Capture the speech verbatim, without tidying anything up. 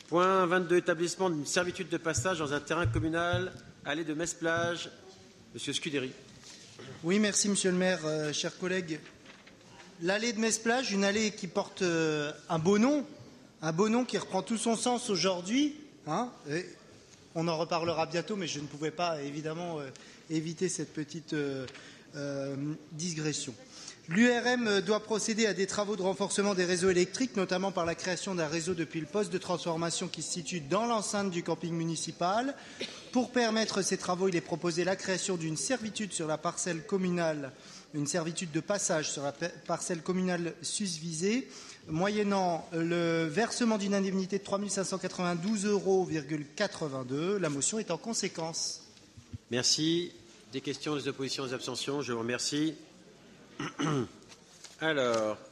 Point vingt-deux, établissement d'une servitude de passage dans un terrain communal, allée de Metz-Plage. Monsieur Scudéry. Oui, merci Monsieur le maire, euh, chers collègues. L'allée de Metz-Plage, une allée qui porte euh, un beau nom, un beau nom qui reprend tout son sens aujourd'hui. Hein, on en reparlera bientôt, mais je ne pouvais pas évidemment euh, éviter cette petite euh, euh, digression. L'U R M doit procéder à des travaux de renforcement des réseaux électriques, notamment par la création d'un réseau depuis le poste de transformation qui se situe dans l'enceinte du camping municipal. Pour permettre ces travaux, il est proposé la création d'une servitude sur la parcelle communale, une servitude de passage sur la parcelle communale susvisée, moyennant le versement d'une indemnité de trois mille cinq cent quatre-vingt-douze euros quatre-vingt-deux. La motion est en conséquence. Merci. Des questions, des oppositions, des abstentions. Je vous remercie. Alors,